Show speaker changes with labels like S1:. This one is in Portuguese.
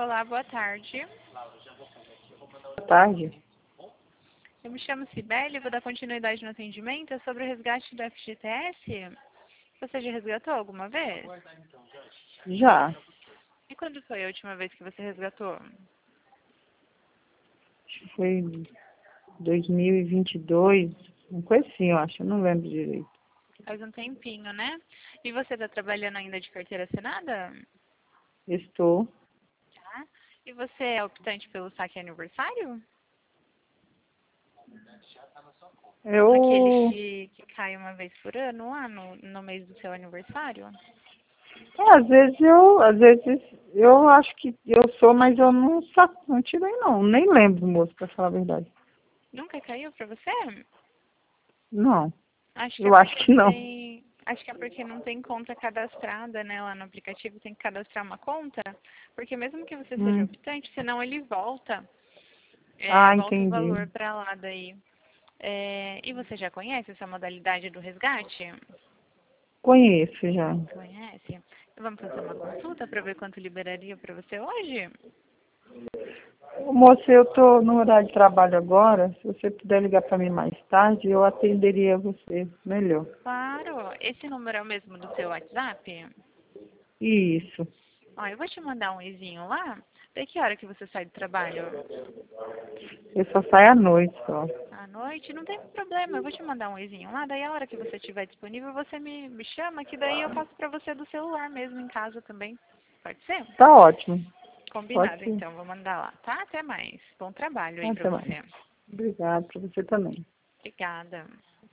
S1: Olá, boa tarde.
S2: Boa tarde.
S1: Eu me chamo Cibele, vou dar continuidade no atendimento. É sobre o resgate do FGTS. Você já resgatou alguma vez?
S2: Já.
S1: E quando foi a última vez que você resgatou?
S2: Acho que foi em 2022, uma coisa assim, eu acho. Eu não lembro direito.
S1: Faz um tempinho, né? E você está trabalhando ainda de carteira assinada?
S2: Estou.
S1: Tá. E você é optante pelo saque aniversário? Aquele
S2: Eu,
S1: que cai uma vez por ano, lá no mês do seu aniversário?
S2: às vezes eu acho que eu sou, mas eu não tirei não. Nem lembro, moço, pra falar a verdade.
S1: Nunca caiu para você?
S2: Não,
S1: Acho que é
S2: eu acho
S1: porque
S2: que
S1: não
S2: não.
S1: tem. Acho que é porque não tem conta cadastrada, né? Lá no aplicativo tem que cadastrar uma conta. Porque mesmo que você seja
S2: Hum.
S1: optante, senão ele volta.
S2: Ah,
S1: Volta o
S2: entendi.
S1: valor para lá daí. E você já conhece essa modalidade do resgate?
S2: Conheço já.
S1: Conhece? Vamos fazer uma consulta para ver quanto liberaria para você hoje?
S2: Moça, eu estou no horário de trabalho agora. Se você puder ligar para mim mais tarde, eu atenderia você melhor.
S1: Claro. Esse número é o mesmo do seu WhatsApp?
S2: Isso.
S1: Ó, eu vou te mandar um izinho lá. Daí que hora que você sai do trabalho?
S2: Eu só saio à noite só.
S1: À noite? Não tem problema, eu vou te mandar um izinho lá. Daí a hora que você estiver disponível, você me chama, que daí eu passo pra você do celular mesmo em casa também. Pode ser?
S2: Tá ótimo. Pode
S1: Combinado,
S2: ser.
S1: então. Vou mandar lá, tá? Até mais. Bom trabalho aí pra
S2: Até mais.
S1: você.
S2: Obrigada para você também.
S1: Obrigada.